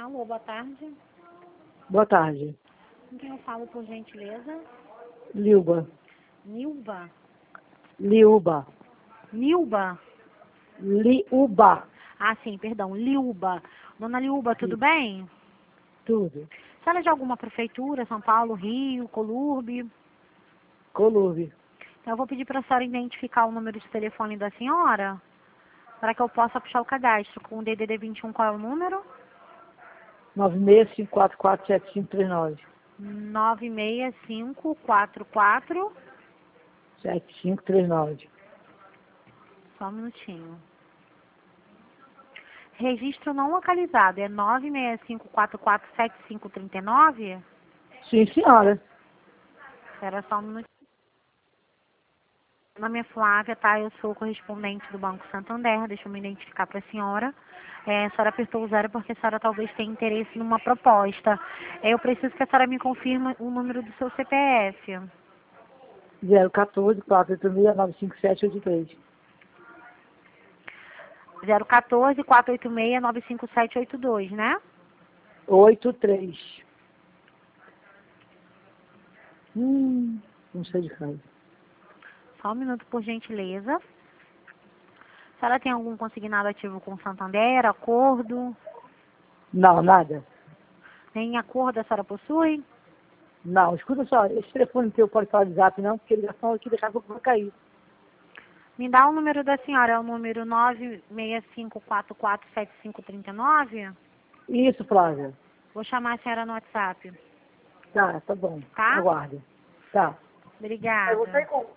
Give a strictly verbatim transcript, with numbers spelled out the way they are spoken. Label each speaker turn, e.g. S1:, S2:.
S1: Alô, boa tarde.
S2: Boa tarde.
S1: Com quem eu falo, por gentileza?
S2: Liuba.
S1: Nilba?
S2: Liuba.
S1: Nilba?
S2: Liuba.
S1: Ah, sim, perdão, Liuba. Dona Liuba, tudo
S2: Sim.
S1: bem?
S2: Tudo.
S1: A senhora é de alguma prefeitura, São Paulo, Rio, Colurbe?
S2: Colurbe.
S1: Então eu vou pedir para a senhora identificar o número de telefone da senhora, para que eu possa puxar o cadastro. Com o D D D vinte e um, qual é o número?
S2: nove seis cinco quatro quatro sete cinco três nove.
S1: nove seis cinco quatro quatro.
S2: sete cinco três nove.
S1: Só um minutinho. Registro não localizado, é nove seis cinco quatro quatro sete cinco três nove?
S2: Sim, senhora.
S1: Espera só um minutinho. Meu nome é Flávia, tá? Eu sou correspondente do Banco Santander. Deixa eu me identificar para a senhora. É, a senhora apertou o zero porque a senhora talvez tenha interesse numa proposta. É, eu preciso que a senhora me confirme o número do seu C P F.
S2: zero um quatro quatro oito seis nove cinco sete oito três.
S1: zero um quatro quatro oito seis nove cinco sete oito dois, né?
S2: oito três. Hum, não sei de casa.
S1: Só um minuto, por gentileza. A senhora tem algum consignado ativo com o Santander, acordo?
S2: Não, nada.
S1: Nem acordo a senhora possui?
S2: Não, escuta só, esse telefone teu pode falar de zap não, porque a ligação aqui daqui a pouco vai cair.
S1: Me dá o número da senhora, é o número nove seis cinco quatro quatro sete cinco três nove?
S2: Isso, Flávia.
S1: Vou chamar a senhora no WhatsApp,
S2: Tá, tá bom.
S1: tá?
S2: Aguarde. Tá. Eu vou
S1: Obrigada.
S2: sair com